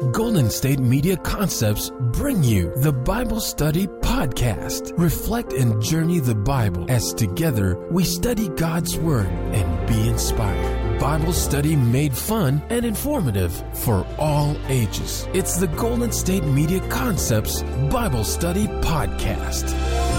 Golden State Media Concepts bring you the Bible Study Podcast. Reflect and journey the Bible as together we study God's Word and be inspired. Bible study made fun and informative for all ages. It's the Golden State Media Concepts Bible Study Podcast.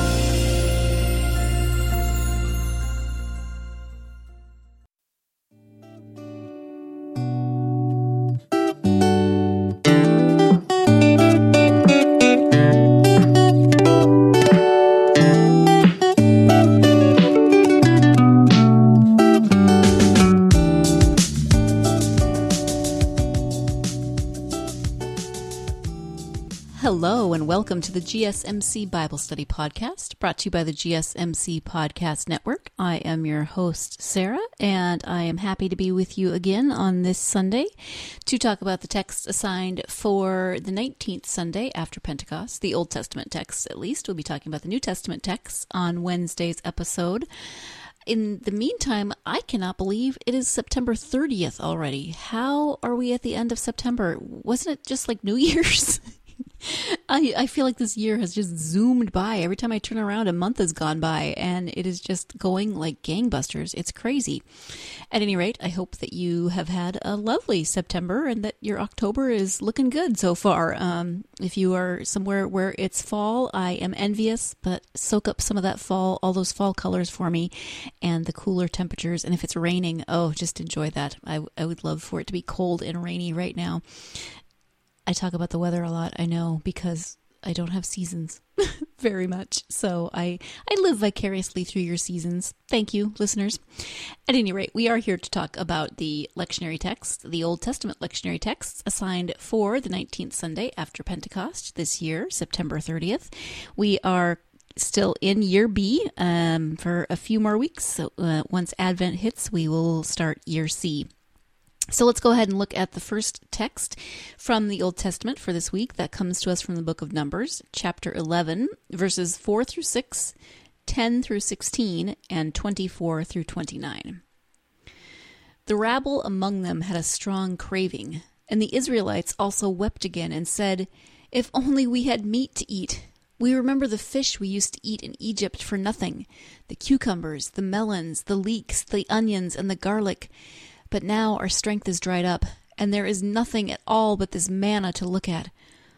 Hello and welcome to the GSMC Bible Study Podcast, brought to you by the GSMC Podcast Network. I am your host, Sarah, and I am happy to be with you again on this Sunday to talk about the text assigned for the 19th Sunday after Pentecost, the Old Testament text at least. We'll be talking about the New Testament text on Wednesday's episode. In the meantime, I cannot believe it is September 30th already. How are we at the end of September? Wasn't it just like New Year's? I feel like this year has just zoomed by. Every time I turn around, a month has gone by, and it is just going like gangbusters. It's crazy. At any rate, I hope that you have had a lovely September and that your October is looking good so far. If you are somewhere where it's fall, I am envious, but soak up some of that fall, all those fall colors for me, and the cooler temperatures. And if it's raining, oh, just enjoy that. I would love for it to be cold and rainy right now. I talk about the weather a lot, I know, because I don't have seasons very much. So I live vicariously through your seasons. Thank you, listeners. At any rate, we are here to talk about the lectionary text, the Old Testament lectionary texts assigned for the 19th Sunday after Pentecost this year, September 30th. We are still in year B for a few more weeks. So once Advent hits, we will start year C. So let's go ahead and look at the first text from the Old Testament for this week. That comes to us from the book of Numbers, chapter 11, verses 4 through 6, 10 through 16, and 24 through 29. The rabble among them had a strong craving, and the Israelites also wept again and said, "If only we had meat to eat. We remember the fish we used to eat in Egypt for nothing, the cucumbers, the melons, the leeks, the onions, and the garlic. But now our strength is dried up, and there is nothing at all but this manna to look at."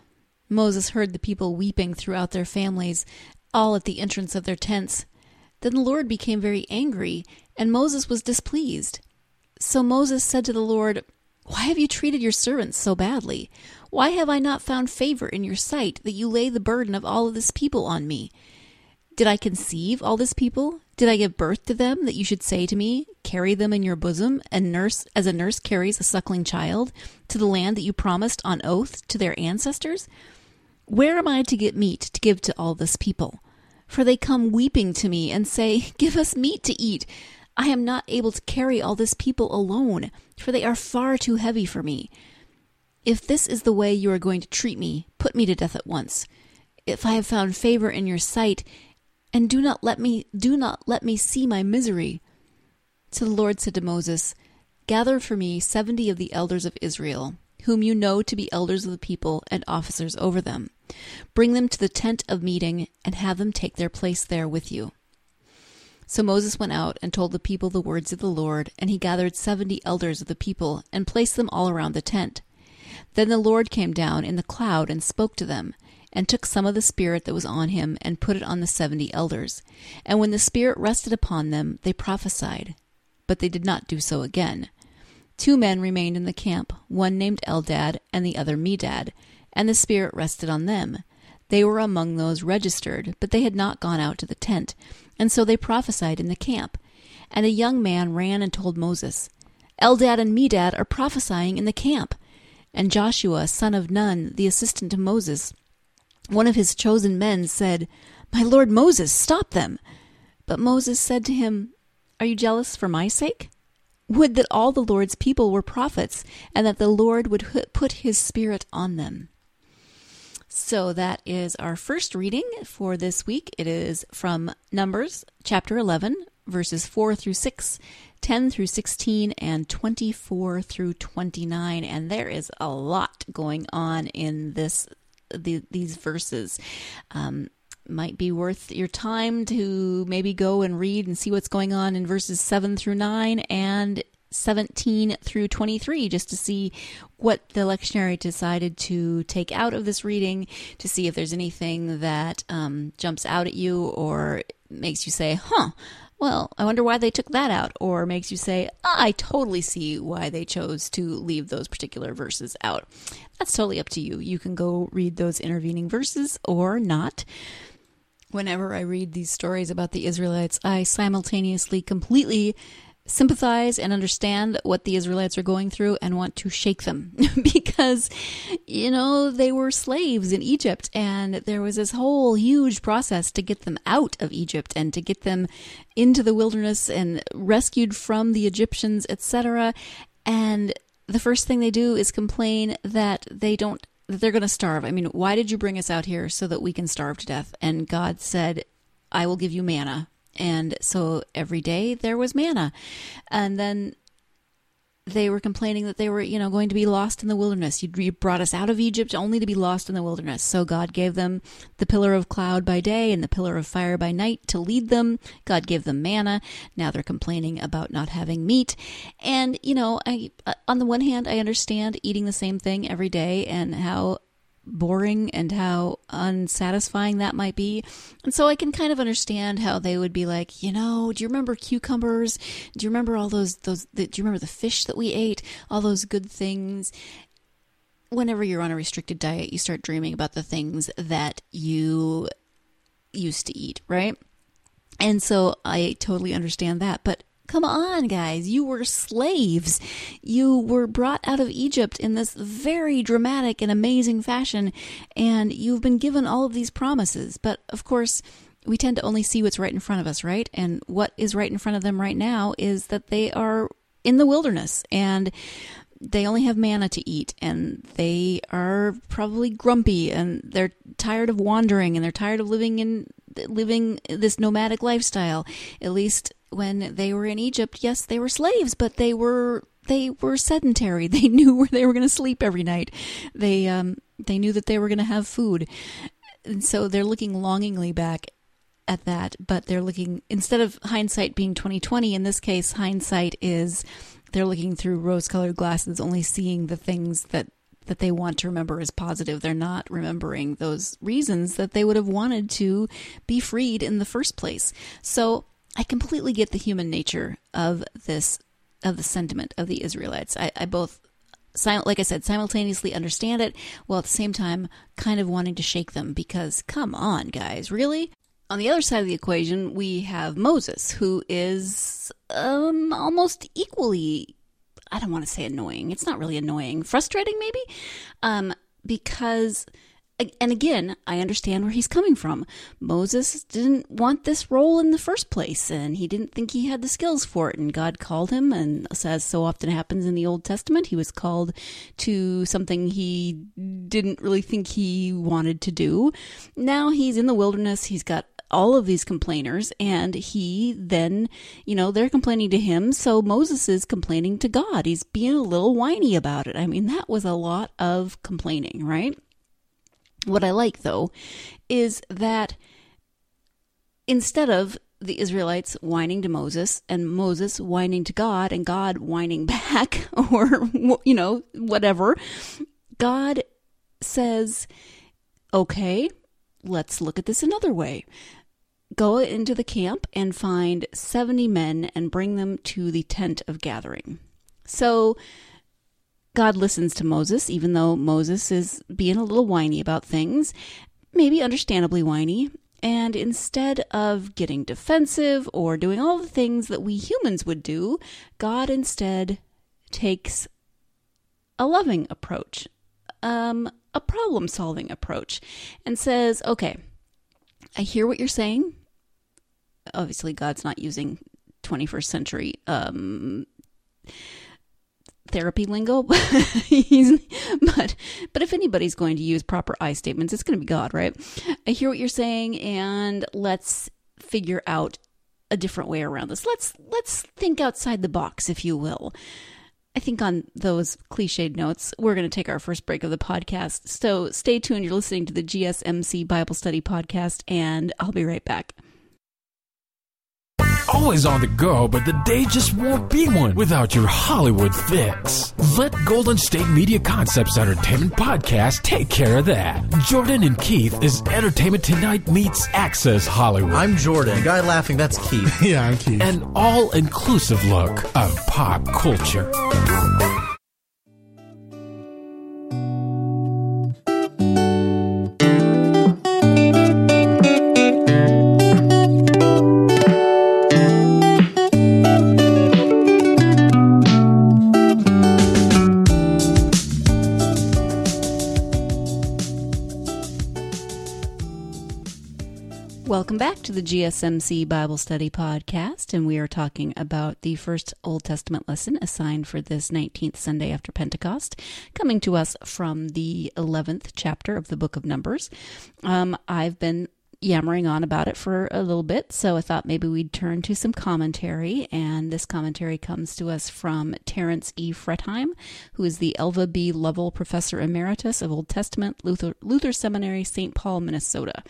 Moses heard the people weeping throughout their families, all at the entrance of their tents. Then the Lord became very angry, and Moses was displeased. So Moses said to the Lord, "Why have you treated your servants so badly? Why have I not found favor in your sight that you lay the burden of all of this people on me? Did I conceive all this people? Did I give birth to them that you should say to me, 'Carry them in your bosom, and nurse as a nurse carries a suckling child, to the land that you promised on oath to their ancestors'? Where am I to get meat to give to all this people? For they come weeping to me and say, 'Give us meat to eat.' I am not able to carry all this people alone, for they are far too heavy for me. If this is the way you are going to treat me, put me to death at once. If I have found favor in your sight, and do not let me see my misery." So the Lord said to Moses, "Gather for me 70 of the elders of Israel, whom you know to be elders of the people and officers over them. Bring them to the tent of meeting, and have them take their place there with you." So Moses went out and told the people the words of the Lord, and he gathered 70 elders of the people, and placed them all around the tent. Then the Lord came down in the cloud and spoke to them, and took some of the Spirit that was on him, and put it on the 70 elders. And when the Spirit rested upon them, they prophesied. But they did not do so again. 2 men remained in the camp, one named Eldad, and the other Medad, and the Spirit rested on them. They were among those registered, but they had not gone out to the tent, and so they prophesied in the camp. And a young man ran and told Moses, "Eldad and Medad are prophesying in the camp." And Joshua, son of Nun, the assistant to Moses, one of his chosen men, said, "My lord Moses, stop them." But Moses said to him, "Are you jealous for my sake? Would that all the Lord's people were prophets, and that the Lord would put his Spirit on them." So that is our first reading for this week. It is from Numbers chapter 11, verses 4 through 6, 10 through 16 and 24 through 29. And there is a lot going on in these verses. Might be worth your time to maybe go and read and see what's going on in verses 7 through 9 and 17 through 23, just to see what the lectionary decided to take out of this reading, to see if there's anything that jumps out at you or makes you say, well, I wonder why they took that out, or makes you say, I totally see why they chose to leave those particular verses out. That's totally up to you. You can go read those intervening verses or not. Whenever I read these stories about the Israelites, I simultaneously completely sympathize and understand what the Israelites are going through and want to shake them because, they were slaves in Egypt, and there was this whole huge process to get them out of Egypt and to get them into the wilderness and rescued from the Egyptians, etc. And the first thing they do is complain that they're going to starve. I mean, why did you bring us out here so that we can starve to death? And God said, I will give you manna. And so every day there was manna. And then they were complaining that they were, going to be lost in the wilderness. You brought us out of Egypt only to be lost in the wilderness. So God gave them the pillar of cloud by day and the pillar of fire by night to lead them. God gave them manna. Now they're complaining about not having meat. And, on the one hand, I understand eating the same thing every day and how boring and how unsatisfying that might be. And so I can kind of understand how they would be like, do you remember cucumbers? Do you remember all do you remember the fish that we ate? All those good things. Whenever you're on a restricted diet, you start dreaming about the things that you used to eat, right? And so I totally understand that. But come on, guys, you were slaves. You were brought out of Egypt in this very dramatic and amazing fashion, and you've been given all of these promises. But, of course, we tend to only see what's right in front of us, right? And what is right in front of them right now is that they are in the wilderness, and they only have manna to eat, and they are probably grumpy, and they're tired of wandering, and they're tired of living this nomadic lifestyle. At least when they were in Egypt, yes, they were slaves, but they were sedentary. They knew where they were going to sleep every night. They knew that they were going to have food. And so they're looking longingly back at that, but they're looking, instead of hindsight being 20/20, in this case, hindsight is they're looking through rose-colored glasses, only seeing the things that they want to remember as positive. They're not remembering those reasons that they would have wanted to be freed in the first place. So I completely get the human nature of the sentiment of the Israelites. I both, like I said, simultaneously understand it, while at the same time kind of wanting to shake them because, come on, guys, really? On the other side of the equation, we have Moses, who is almost equally, I don't want to say annoying. It's not really annoying. Frustrating, maybe? Because, and again, I understand where he's coming from. Moses didn't want this role in the first place, and he didn't think he had the skills for it, and God called him, and as so often happens in the Old Testament, he was called to something he didn't really think he wanted to do. Now he's in the wilderness, he's got all of these complainers, and he then, they're complaining to him, so Moses is complaining to God. He's being a little whiny about it. I mean, that was a lot of complaining, right? What I like, though, is that instead of the Israelites whining to Moses and Moses whining to God and God whining back or, whatever, God says, okay, let's look at this another way. Go into the camp and find 70 men and bring them to the tent of gathering. So God listens to Moses, even though Moses is being a little whiny about things, maybe understandably whiny. And instead of getting defensive or doing all the things that we humans would do, God instead takes a loving approach, a problem-solving approach, and says, okay, I hear what you're saying. Obviously, God's not using 21st century therapy lingo, but if anybody's going to use proper I statements, it's going to be God, right? I hear what you're saying, and let's figure out a different way around this. Let's think outside the box, if you will. I think on those cliched notes, we're going to take our first break of the podcast. So stay tuned. You're listening to the GSMC Bible Study Podcast, and I'll be right back. Always on the go, but the day just won't be one without your Hollywood fix. Let Golden State Media Concepts Entertainment Podcast take care of that. Jordan and Keith is Entertainment Tonight meets Access Hollywood. I'm Jordan. The guy laughing, that's Keith. Yeah, I'm Keith. An all-inclusive look of pop culture. Welcome back to the GSMC Bible Study Podcast, and we are talking about the first Old Testament lesson assigned for this 19th Sunday after Pentecost, coming to us from the 11th chapter of the book of Numbers. I've been yammering on about it for a little bit, so I thought maybe we'd turn to some commentary, and this commentary comes to us from Terence E. Fretheim, who is the Elva B. Lovell Professor Emeritus of Old Testament, Luther Seminary, St. Paul, Minnesota.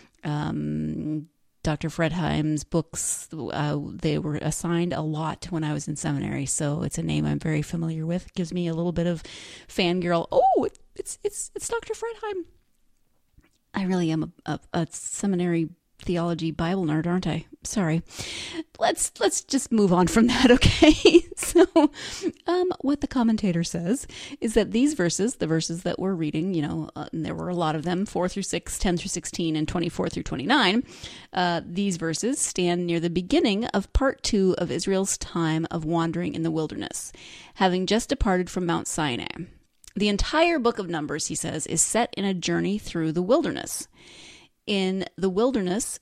Dr. Fretheim's books, they were assigned a lot when I was in seminary, so it's a name I'm very familiar with. It gives me a little bit of fangirl. Oh, it's Dr. Fretheim. I really am a seminary theology Bible nerd, aren't I? Sorry. Let's just move on from that, okay? So, what the commentator says is that these verses, the verses that we're reading, and there were a lot of them, 4 through 6, 10 through 16, and 24 through 29, these verses stand near the beginning of part 2 of Israel's time of wandering in the wilderness, having just departed from Mount Sinai. The entire book of Numbers, he says, is set in a journey through the wilderness. In the wilderness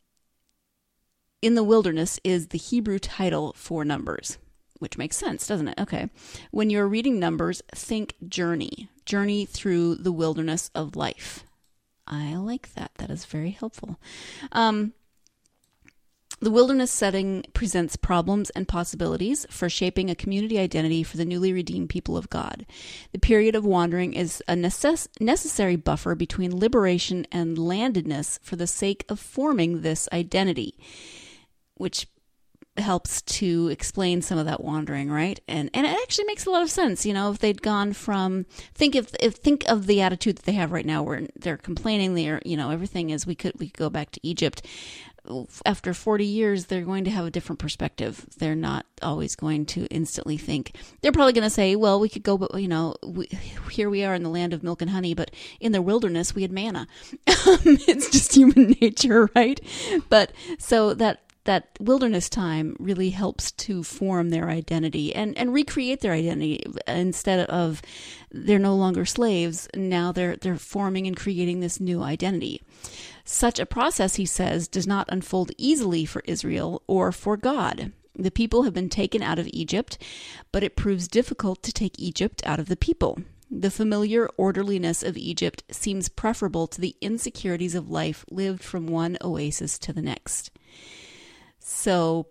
is the Hebrew title for Numbers, which makes sense, doesn't it? Okay. When you're reading Numbers, think journey through the wilderness of life. I like that. That is very helpful. The wilderness setting presents problems and possibilities for shaping a community identity for the newly redeemed people of God. The period of wandering is a necessary buffer between liberation and landedness for the sake of forming this identity, which helps to explain some of that wandering, right? And it actually makes a lot of sense. If they'd gone from think of the attitude that they have right now, where they're complaining, everything is we could go back to Egypt. After 40 years, they're going to have a different perspective. They're not always going to instantly think. They're probably going to say, well, we could go, but, here we are in the land of milk and honey, but in the wilderness, we had manna. It's just human nature, right? But so that wilderness time really helps to form their identity and recreate their identity. Instead of they're no longer slaves, now they're forming and creating this new identity. Such a process, he says, does not unfold easily for Israel or for God. The people have been taken out of Egypt, but it proves difficult to take Egypt out of the people. The familiar orderliness of Egypt seems preferable to the insecurities of life lived from one oasis to the next. So,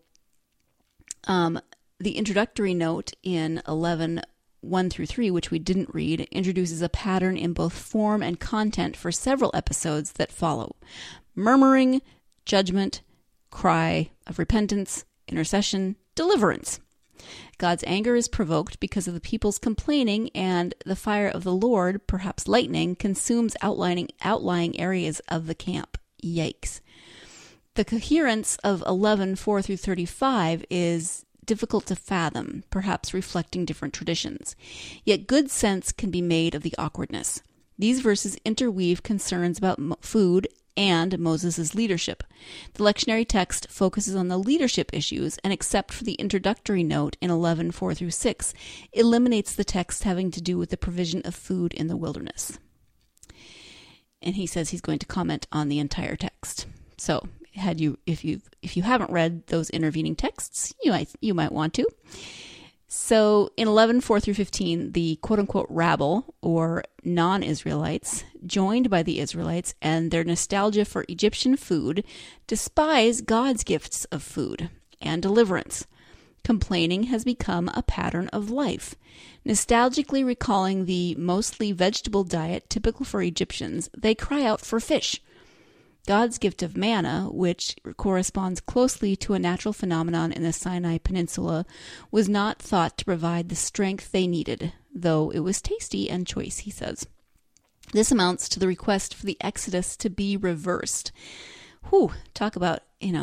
the introductory note in 11:1 through 3, which we didn't read, introduces a pattern in both form and content for several episodes that follow: murmuring, judgment, cry of repentance, intercession, deliverance. God's anger is provoked because of the people's complaining, and the fire of the Lord, perhaps lightning, consumes outlying areas of the camp. Yikes. The coherence of 11:4 through 35 is difficult to fathom, perhaps reflecting different traditions. Yet good sense can be made of the awkwardness. These verses interweave concerns about food and Moses' leadership. The lectionary text focuses on the leadership issues, and except for the introductory note in 11:4 through 6, eliminates the text having to do with the provision of food in the wilderness. And he says he's going to comment on the entire text. So, if you haven't read those intervening texts, you might want to. So in 11:4-15, the quote-unquote rabble, or non-Israelites, joined by the Israelites and their nostalgia for Egyptian food, despise God's gifts of food and deliverance. Complaining has become a pattern of life. Nostalgically recalling the mostly vegetable diet typical for Egyptians, they cry out for fish. God's gift of manna, which corresponds closely to a natural phenomenon in the Sinai Peninsula, was not thought to provide the strength they needed, though it was tasty and choice, he says. This amounts to the request for the Exodus to be reversed. Whew, talk about,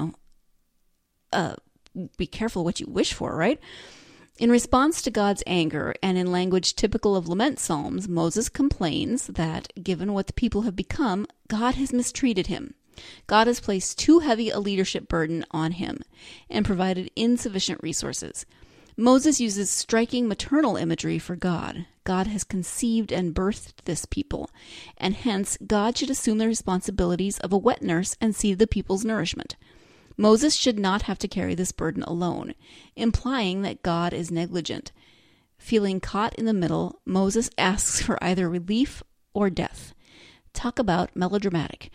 be careful what you wish for, right? In response to God's anger, and in language typical of lament psalms, Moses complains that, given what the people have become, God has mistreated him. God has placed too heavy a leadership burden on him and provided insufficient resources. Moses uses striking maternal imagery for God. God has conceived and birthed this people, and hence God should assume the responsibilities of a wet nurse and see the people's nourishment. Moses should not have to carry this burden alone, implying that God is negligent. Feeling caught in the middle, Moses asks for either relief or death. Talk about melodramatic.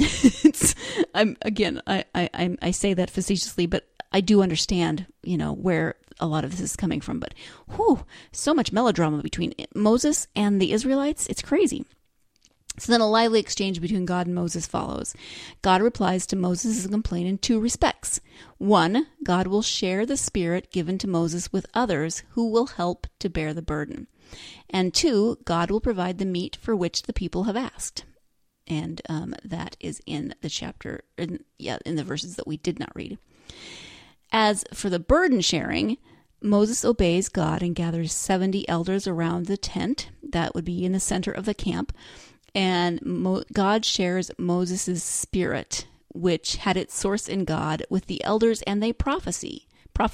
I say that facetiously, but I do understand, where a lot of this is coming from. But so much melodrama between Moses and the Israelites. It's crazy. So then a lively exchange between God and Moses follows. God replies to Moses' complaint in two respects. One, God will share the Spirit given to Moses with others who will help to bear the burden. And two, God will provide the meat for which the people have asked. And that is in the chapter, in the verses that we did not read. As for the burden sharing, Moses obeys God and gathers 70 elders around the tent. That would be in the center of the camp. And God shares Moses' spirit, which had its source in God, with the elders, and they prophesy.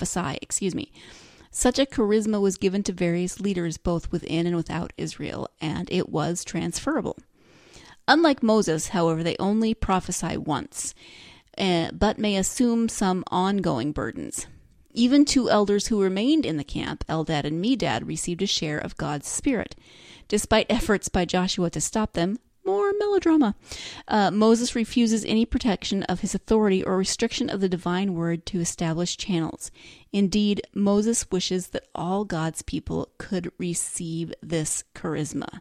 Such a charisma was given to various leaders both within and without Israel, and it was transferable. Unlike Moses, however, they only prophesy once, but may assume some ongoing burdens. Even two elders who remained in the camp, Eldad and Medad, received a share of God's Spirit. Despite efforts by Joshua to stop them, more melodrama, Moses refuses any protection of his authority or restriction of the divine word to establish channels. Indeed, Moses wishes that all God's people could receive this charisma.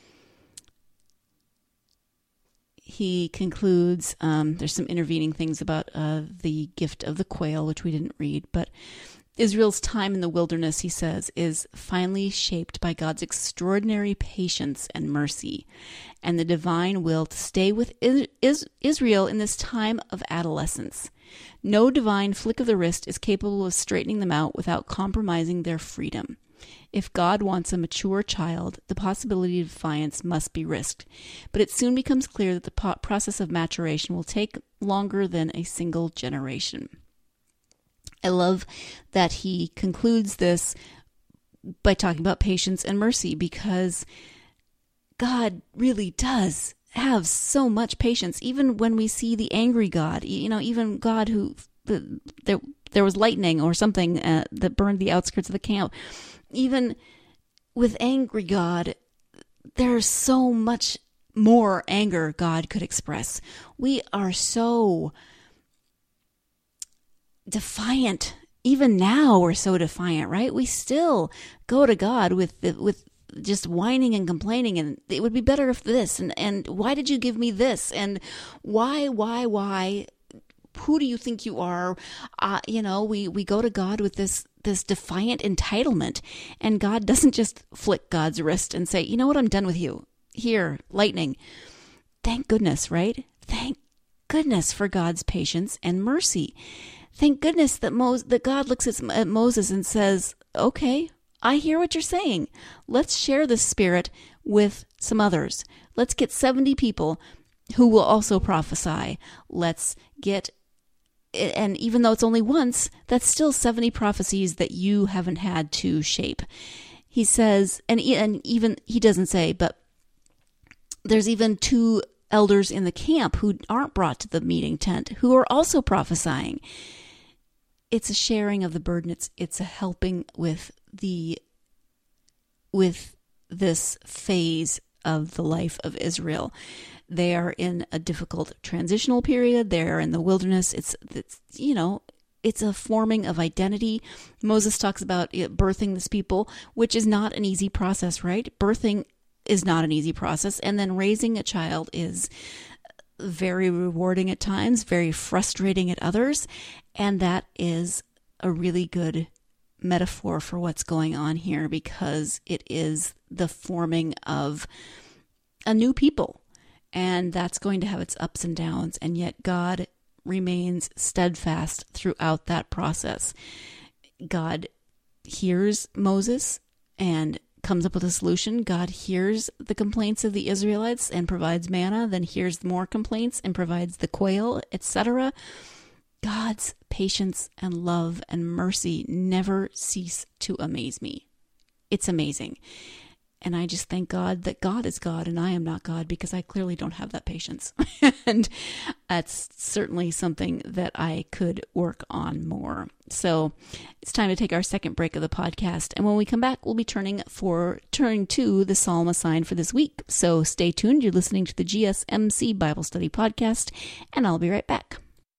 He concludes, there's some intervening things about the gift of the quail, which we didn't read, but Israel's time in the wilderness, he says, is finally shaped by God's extraordinary patience and mercy, and the divine will to stay with Israel in this time of adolescence. No divine flick of the wrist is capable of straightening them out without compromising their freedom. If God wants a mature child, the possibility of defiance must be risked, but it soon becomes clear that the process of maturation will take longer than a single generation. I love that he concludes this by talking about patience and mercy, because God really does have so much patience, even when we see the angry God, even God who, there was lightning or something that burned the outskirts of the camp. Even with angry God, there's so much more anger God could express. We are so defiant. Even now we're so defiant, right? We still go to God with just whining and complaining, and it would be better if this, and why did you give me this, and why, who do you think you are? We go to God with this defiant entitlement, and God doesn't just flick God's wrist and say, you know what, I'm done with you. Here, lightning. Thank goodness, right? Thank goodness for God's patience and mercy. Thank goodness that God looks at Moses and says, okay, I hear what you're saying. Let's share this spirit with some others. Let's get 70 people who will also prophesy. Let's get, and even though it's only once, that's still 70 prophecies that you haven't had to shape. He says, and even, he doesn't say, but there's even 2 elders in the camp who aren't brought to the meeting tent who are also prophesying. It's a sharing of the burden. It's a helping with this phase of the life of Israel. They are in a difficult transitional period. They're in the wilderness. It's a forming of identity. Moses talks about birthing this people, which is not an easy process, right? Birthing is not an easy process. And then raising a child is very rewarding at times, very frustrating at others. And that is a really good metaphor for what's going on here, because it is the forming of a new people. And that's going to have its ups and downs. And yet God remains steadfast throughout that process. God hears Moses and comes up with a solution. God hears the complaints of the Israelites and provides manna, then hears more complaints and provides the quail, etc. God's patience and love and mercy never cease to amaze me. It's amazing. And I just thank God that God is God and I am not God, because I clearly don't have that patience. And that's certainly something that I could work on more. So it's time to take our second break of the podcast. And when we come back, we'll be turning to the psalm assigned for this week. So stay tuned. You're listening to the GSMC Bible Study Podcast, and I'll be right back.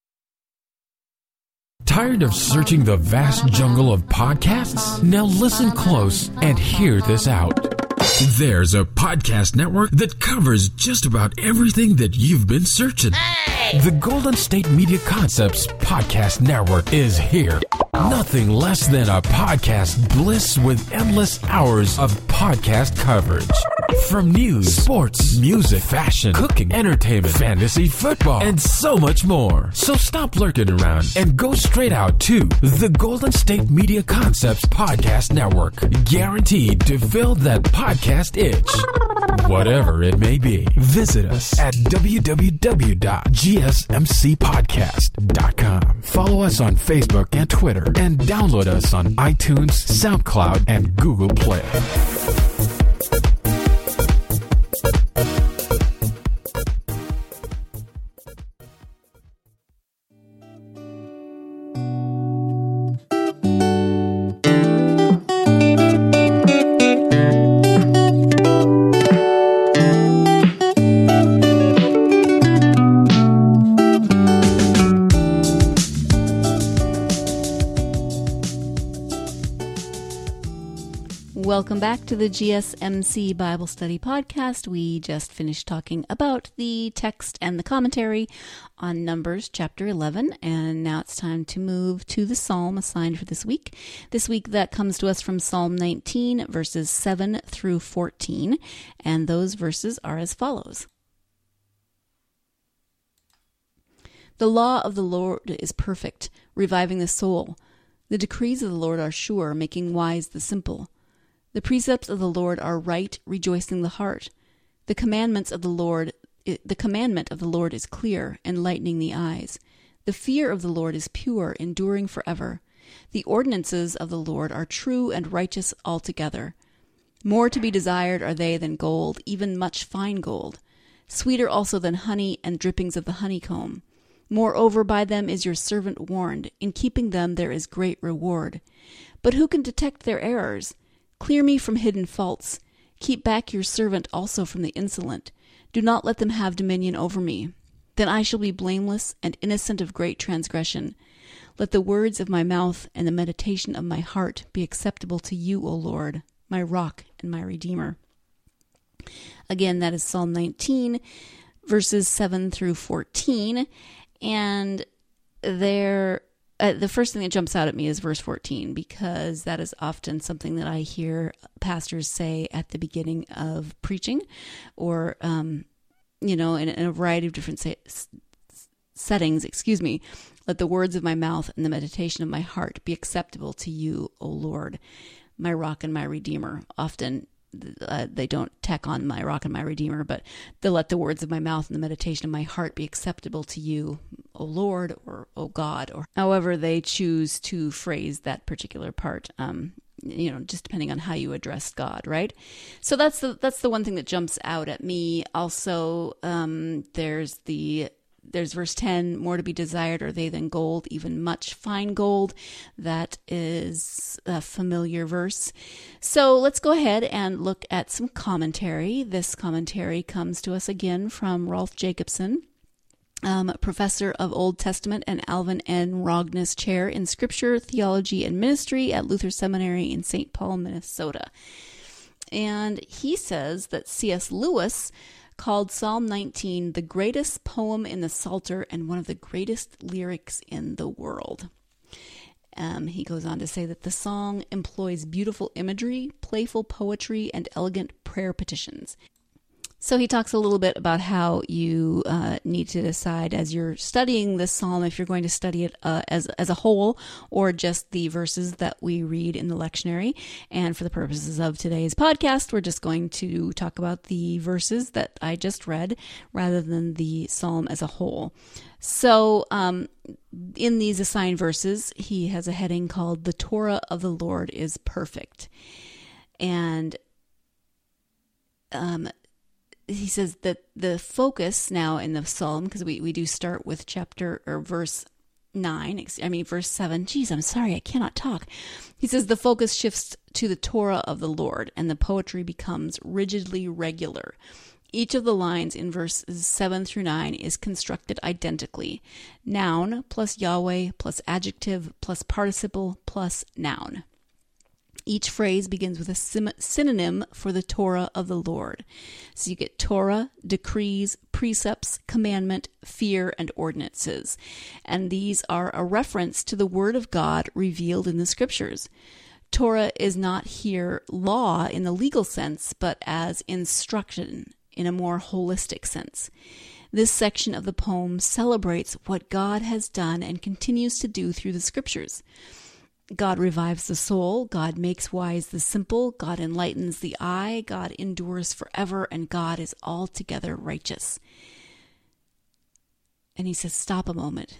Tired of searching the vast jungle of podcasts? Now listen close and hear this out. There's a podcast network that covers just about everything that you've been searching. Hey! The Golden State Media Concepts Podcast Network is here. Nothing less than a podcast bliss with endless hours of podcast coverage. From news, sports, music, fashion, cooking, entertainment, fantasy, football, and so much more. So stop lurking around and go straight out to the Golden State Media Concepts Podcast Network. Guaranteed to fill that podcast itch. Whatever it may be. Visit us at www.gsmcpodcast.com. Follow us on Facebook and Twitter, and download us on iTunes, SoundCloud, and Google Play. Welcome back to the GSMC Bible Study Podcast. We just finished talking about the text and the commentary on Numbers chapter 11, and now it's time to move to the psalm assigned for this week. This week that comes to us from Psalm 19, verses 7 through 14, and those verses are as follows. The law of the Lord is perfect, reviving the soul. The decrees of the Lord are sure, making wise the simple. The precepts of the Lord are right, rejoicing the heart. The commandment of the Lord is clear, enlightening the eyes. The fear of the Lord is pure, enduring forever. The ordinances of the Lord are true and righteous altogether. More to be desired are they than gold, even much fine gold. Sweeter also than honey and drippings of the honeycomb. Moreover, by them is your servant warned. In keeping them there is great reward. But who can detect their errors? Clear me from hidden faults. Keep back your servant also from the insolent. Do not let them have dominion over me. Then I shall be blameless and innocent of great transgression. Let the words of my mouth and the meditation of my heart be acceptable to you, O Lord, my rock and my redeemer. Again, that is Psalm 19, verses 7 through 14. And there, the first thing that jumps out at me is verse 14, because that is often something that I hear pastors say at the beginning of preaching, or, in a variety of different settings, Let the words of my mouth and the meditation of my heart be acceptable to you, O Lord, my rock and my redeemer. Often they don't tack on my rock and my redeemer, but they'll let the words of my mouth and the meditation of my heart be acceptable to you, O Lord, or O God, or however they choose to phrase that particular part, just depending on how you address God, right? So that's the one thing that jumps out at me. Also, there's the there's verse 10, more to be desired are they than gold, even much fine gold. That is a familiar verse. So let's go ahead and look at some commentary. This commentary comes to us again from Rolf Jacobson, professor of Old Testament and Alvin N. Rogness Chair in Scripture, Theology, and Ministry at Luther Seminary in St. Paul, Minnesota. And he says that C.S. Lewis called Psalm 19 the greatest poem in the Psalter and one of the greatest lyrics in the world. He goes on to say that the song employs beautiful imagery, playful poetry, and elegant prayer petitions. So he talks a little bit about how you need to decide as you're studying this psalm if you're going to study it as a whole or just the verses that we read in the lectionary. And for the purposes of today's podcast, we're just going to talk about the verses that I just read rather than the psalm as a whole. So in these assigned verses, he has a heading called "The Torah of the Lord is Perfect." And he says that the focus now in the psalm, because we do start with verse 7. Geez, I'm sorry, I cannot talk. He says the focus shifts to the Torah of the Lord, and the poetry becomes rigidly regular. Each of the lines in verses 7 through 9 is constructed identically. Noun plus Yahweh plus adjective plus participle plus noun. Each phrase begins with a synonym for the Torah of the Lord. So you get Torah, decrees, precepts, commandment, fear, and ordinances. And these are a reference to the Word of God revealed in the Scriptures. Torah is not here law in the legal sense, but as instruction in a more holistic sense. This section of the poem celebrates what God has done and continues to do through the Scriptures. God revives the soul, God makes wise the simple, God enlightens the eye, God endures forever, and God is altogether righteous. And he says, stop a moment.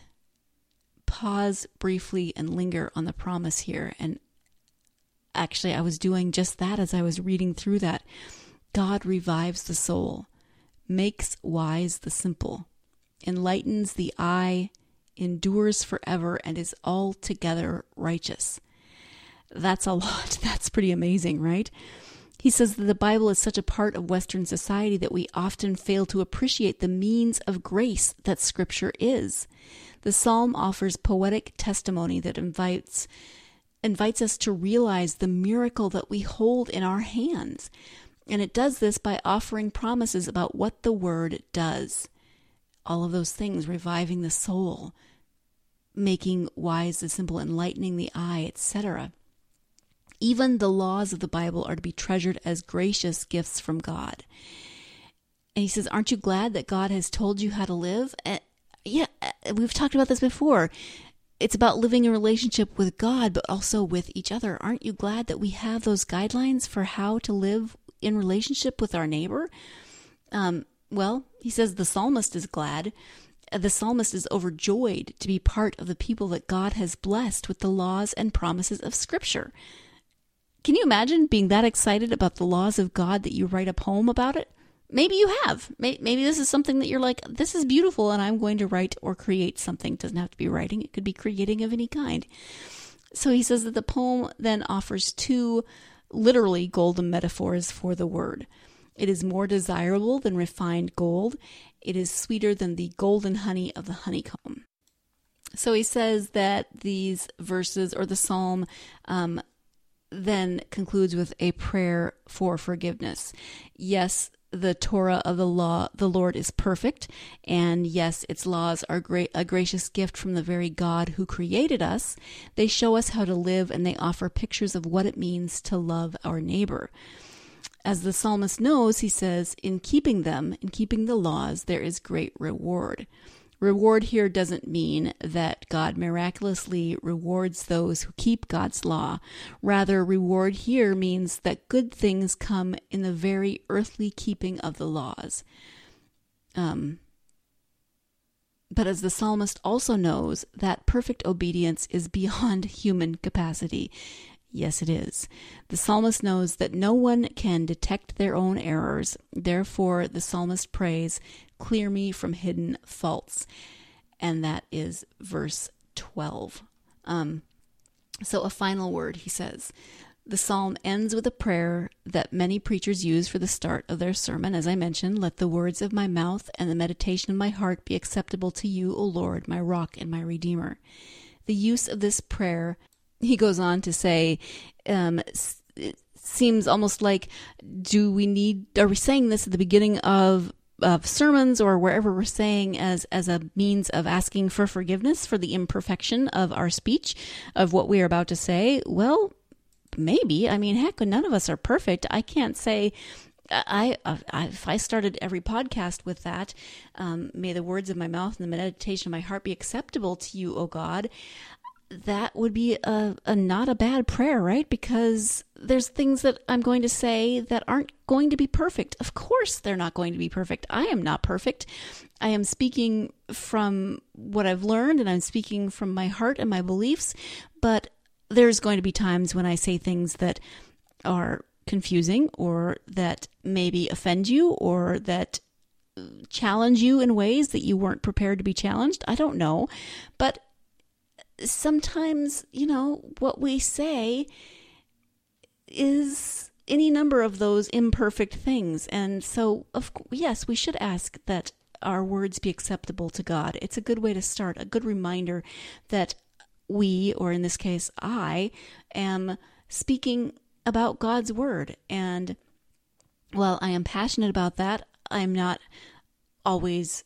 Pause briefly and linger on the promise here. And actually, I was doing just that as I was reading through that. God revives the soul, makes wise the simple, enlightens the eye, endures forever, and is altogether righteous. That's a lot. That's pretty amazing, right? He says that the Bible is such a part of Western society that we often fail to appreciate the means of grace that Scripture is. The Psalm offers poetic testimony that invites us to realize the miracle that we hold in our hands. And it does this by offering promises about what the Word does. All of those things, reviving the soul, making wise the simple, enlightening the eye, etc. Even the laws of the Bible are to be treasured as gracious gifts from God. And he says, aren't you glad that God has told you how to live? Yeah, we've talked about this before. It's about living in relationship with God, but also with each other. Aren't you glad that we have those guidelines for how to live in relationship with our neighbor? Well, he says the psalmist is glad. The psalmist is overjoyed to be part of the people that God has blessed with the laws and promises of Scripture. Can you imagine being that excited about the laws of God that you write a poem about it? Maybe you have. Maybe this is something that you're like, this is beautiful, and I'm going to write or create something. It doesn't have to be writing. It could be creating of any kind. So he says that the poem then offers two literally golden metaphors for the word. It is more desirable than refined gold. It is sweeter than the golden honey of the honeycomb. So he says that these verses, or the psalm, then concludes with a prayer for forgiveness. Yes, the Torah of the Lord is perfect, and yes, its laws are a gracious gift from the very God who created us. They show us how to live, and they offer pictures of what it means to love our neighbor. As the psalmist knows, he says, in keeping the laws, there is great reward. Reward here doesn't mean that God miraculously rewards those who keep God's law. Rather, reward here means that good things come in the very earthly keeping of the laws. But as the psalmist also knows, that perfect obedience is beyond human capacity. Yes, it is. The psalmist knows that no one can detect their own errors. Therefore, the psalmist prays, "Clear me from hidden faults." And that is verse 12. So a final word, he says. The psalm ends with a prayer that many preachers use for the start of their sermon. As I mentioned, "Let the words of my mouth and the meditation of my heart be acceptable to you, O Lord, my rock and my redeemer." The use of this prayer, he goes on to say, it seems almost like, are we saying this at the beginning of sermons or wherever we're saying as a means of asking for forgiveness for the imperfection of our speech, of what we are about to say? Well, maybe. I mean, heck, none of us are perfect. I can't say, if I started every podcast with that, "May the words of my mouth and the meditation of my heart be acceptable to you, O God," that would be a not a bad prayer, right? Because there's things that I'm going to say that aren't going to be perfect. Of course they're not going to be perfect. I am not perfect. I am speaking from what I've learned, and I'm speaking from my heart and my beliefs, but there's going to be times when I say things that are confusing or that maybe offend you or that challenge you in ways that you weren't prepared to be challenged. I don't know. But sometimes, what we say is any number of those imperfect things. And so, yes, we should ask that our words be acceptable to God. It's a good way to start, a good reminder that we, or in this case, I, am speaking about God's word. And while I am passionate about that, I'm not always,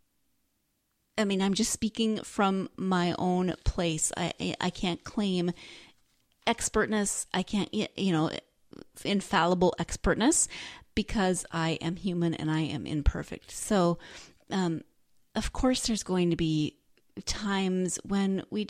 I'm just speaking from my own place. I can't claim expertness. I can't, infallible expertness, because I am human and I am imperfect. So, of course, there's going to be times when we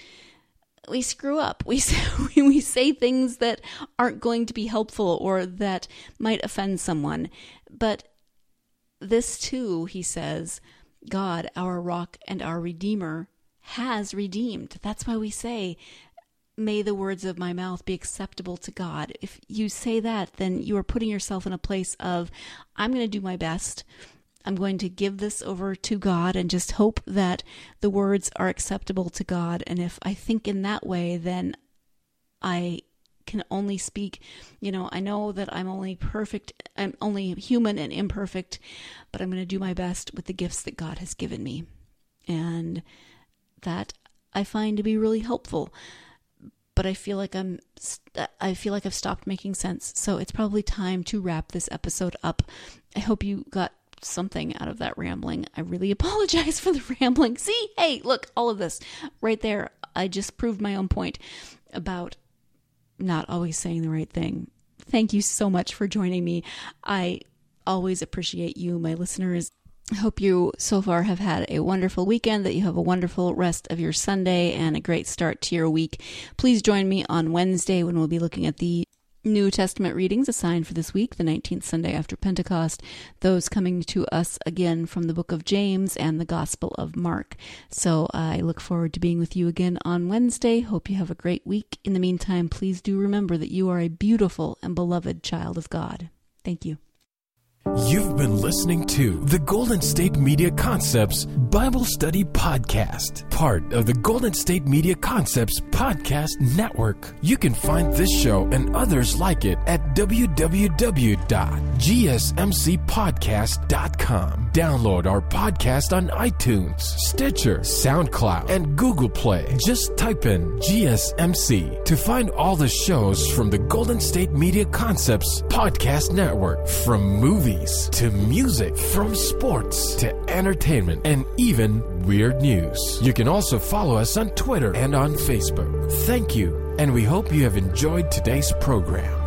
screw up. We say things that aren't going to be helpful or that might offend someone. But this too, he says, God, our rock and our redeemer, has redeemed. That's why we say, "May the words of my mouth be acceptable to God." If you say that, then you are putting yourself in a place of, I'm going to do my best. I'm going to give this over to God and just hope that the words are acceptable to God. And if I think in that way, then I can only speak, I know that I'm only human and imperfect, but I'm going to do my best with the gifts that God has given me. And that I find to be really helpful. But I feel like I've stopped making sense. So it's probably time to wrap this episode up. I hope you got something out of that rambling. I really apologize for the rambling. See, hey, look, all of this right there. I just proved my own point about not always saying the right thing. Thank you so much for joining me. I always appreciate you, my listeners. I hope you so far have had a wonderful weekend, that you have a wonderful rest of your Sunday and a great start to your week. Please join me on Wednesday when we'll be looking at the New Testament readings assigned for this week, the 19th Sunday after Pentecost, those coming to us again from the book of James and the Gospel of Mark. So I look forward to being with you again on Wednesday. Hope you have a great week. In the meantime, please do remember that you are a beautiful and beloved child of God. Thank you. You've been listening to the Golden State Media Concepts Bible Study Podcast, part of the Golden State Media Concepts Podcast Network. You can find this show and others like it at www.gsmcpodcast.com. Download our podcast on iTunes, Stitcher, SoundCloud, and Google Play. Just type in GSMC to find all the shows from the Golden State Media Concepts Podcast Network, from movies to music, from sports to entertainment, and even weird news. You can also follow us on Twitter and on Facebook. Thank you, and we hope you have enjoyed today's program.